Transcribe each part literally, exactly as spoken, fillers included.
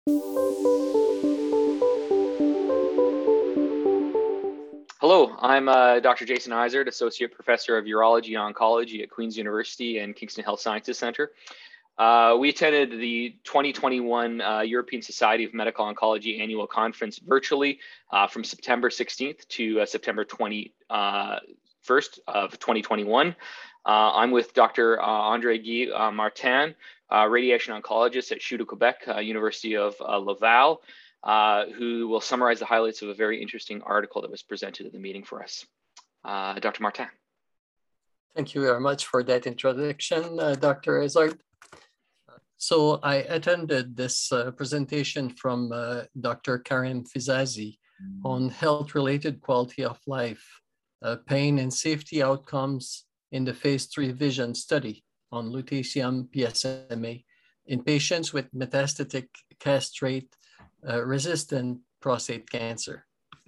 Hello, I'm uh, Doctor Jason Izard, Associate Professor of Urology and Oncology at Queen's University and Kingston Health Sciences Center. Uh, we attended the twenty twenty-one uh, European Society of Medical Oncology Annual Conference virtually uh, from September sixteenth to uh, September twenty-first of twenty twenty-one. Uh, I'm with Doctor Uh, Andre Guy uh, Martin, uh, radiation oncologist at C H U de Quebec, uh, University of uh, Laval, uh, who will summarize the highlights of a very interesting article that was presented at the meeting for us. Uh, Doctor Martin. Thank you very much for that introduction, uh, Doctor Izard. So I attended this uh, presentation from uh, Doctor Karim Fizazi on health-related quality of life, uh, pain and safety outcomes in the phase three VISION study on lutetium P S M A in patients with metastatic castrate-resistant uh, prostate cancer.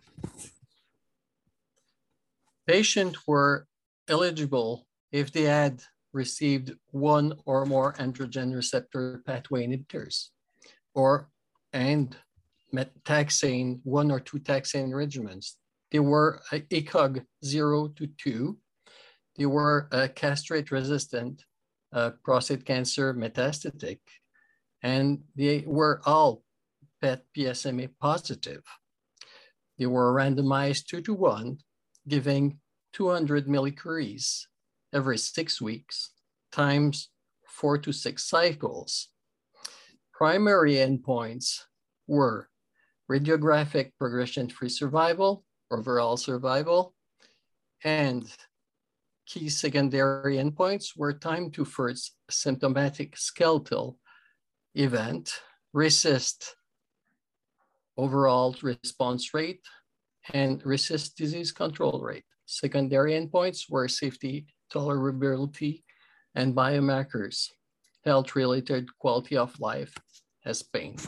Patients were eligible if they had received one or more androgen receptor pathway inhibitors, or and taxane, one or two taxane regimens. They were A C O G zero to two. They were uh, castrate-resistant uh, prostate cancer metastatic, and they were all P E T P S M A positive. They were randomized two to one, giving two hundred millicuries every six weeks times four to six cycles. Primary endpoints were radiographic progression-free survival, overall survival, and key secondary endpoints were time to first symptomatic skeletal event, RECIST overall response rate, and RECIST disease control rate. Secondary endpoints were safety, tolerability, and biomarkers, health-related quality of life as pain.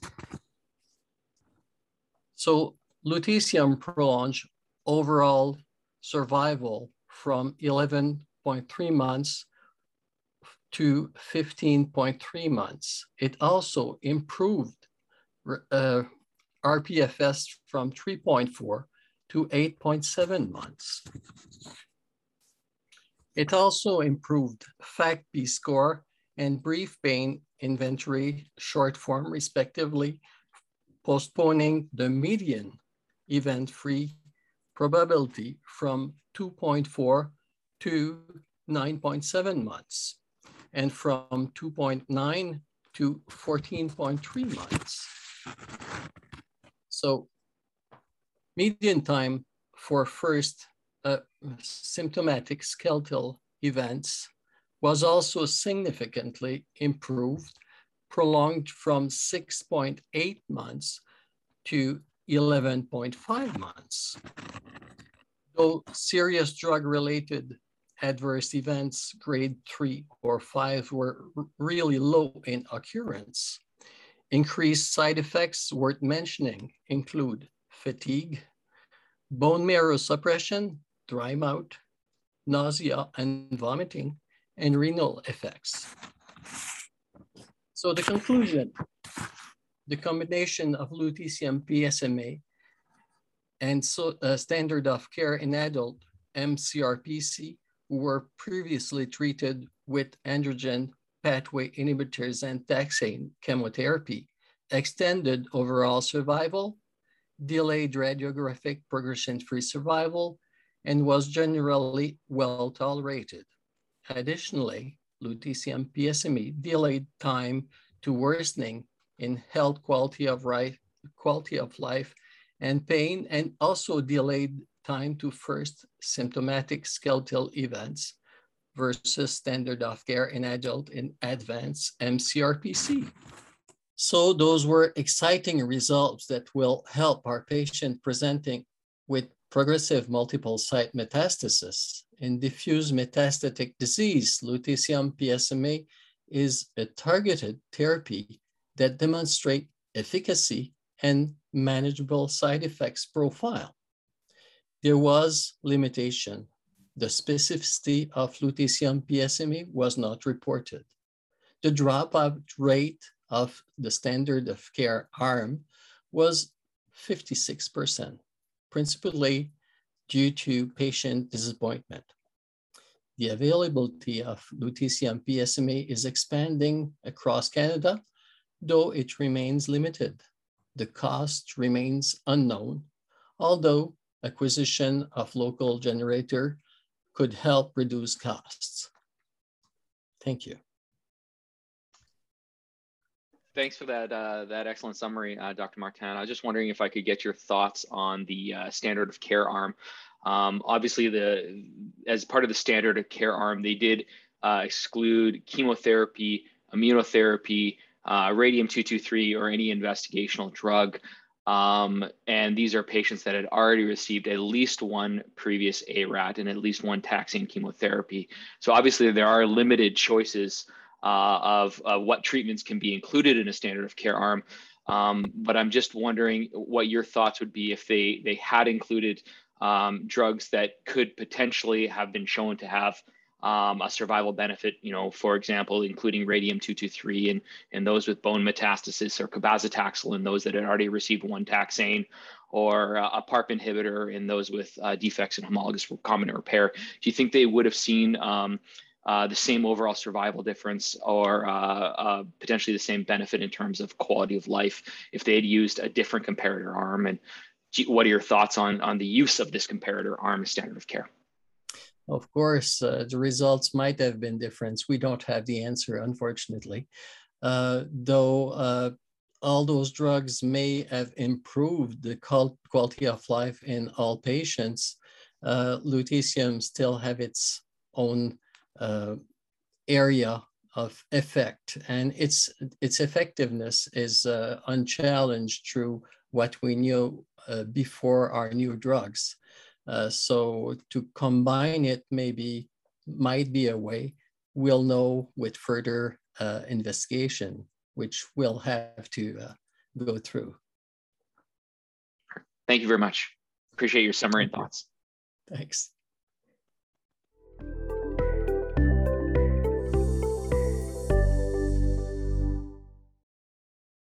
So lutetium prolonged overall survival from eleven point three months to fifteen point three months. It also improved uh, R P F S from three point four to eight point seven months. It also improved F A C P score and brief pain inventory short form respectively, postponing the median event-free probability from two point four to nine point seven months, and from two point nine to fourteen point three months. So median time for first uh, symptomatic skeletal events was also significantly improved, prolonged from six point eight months to eleven point five months. Though serious drug-related adverse events, grade three or five, were really low in occurrence. Increased side effects worth mentioning include fatigue, bone marrow suppression, dry mouth, nausea and vomiting, and renal effects. So the conclusion, the combination of lutetium P S M A and so, uh, standard of care in adult M C R P C who were previously treated with androgen pathway inhibitors and taxane chemotherapy extended overall survival, delayed radiographic progression-free survival, and was generally well tolerated. Additionally, lutetium P S M A delayed time to worsening in health quality of, right, quality of life and pain, and also delayed time to first symptomatic skeletal events versus standard of care in adult in advanced M C R P C. So those were exciting results that will help our patient presenting with progressive multiple site metastasis. In diffuse metastatic disease, lutetium P S M A is a targeted therapy that demonstrates efficacy and manageable side effects profile. There was limitation. The specificity of lutetium P S M A was not reported. The dropout rate of the standard of care arm was fifty-six percent, principally due to patient disappointment. The availability of lutetium P S M A is expanding across Canada, though it remains limited. The cost remains unknown, although acquisition of local generator could help reduce costs. Thank you. Thanks for that uh, that excellent summary, uh, Doctor Martin. I was just wondering if I could get your thoughts on the uh, standard of care arm. Um, obviously, the as part of the standard of care arm, they did uh, exclude chemotherapy, immunotherapy, uh, radium two twenty-three, or any investigational drug. Um, and these are patients that had already received at least one previous A R A T and at least one taxane chemotherapy. So obviously, there are limited choices Uh, of uh, what treatments can be included in a standard of care arm. Um, but I'm just wondering what your thoughts would be if they, they had included um, drugs that could potentially have been shown to have um, a survival benefit, you know, for example, including radium two twenty-three and, and those with bone metastasis, or cabazitaxel in those that had already received one taxane, or uh, a PARP inhibitor in those with uh, defects in homologous recombinant repair. Do you think they would have seen um, Uh, the same overall survival difference, or uh, uh, potentially the same benefit in terms of quality of life if they had used a different comparator arm? And what are your thoughts on, on the use of this comparator arm as standard of care? Of course, uh, the results might have been different. We don't have the answer, unfortunately. Uh, though uh, all those drugs may have improved the quality of life in all patients, uh, lutetium still have its own uh, area of effect, and its its effectiveness is uh, unchallenged through what we knew uh, before our new drugs. Uh, so to combine it maybe might be a way. We'll know with further uh, investigation, which we'll have to uh, go through. Thank you very much. Appreciate your summary and thoughts. Thanks.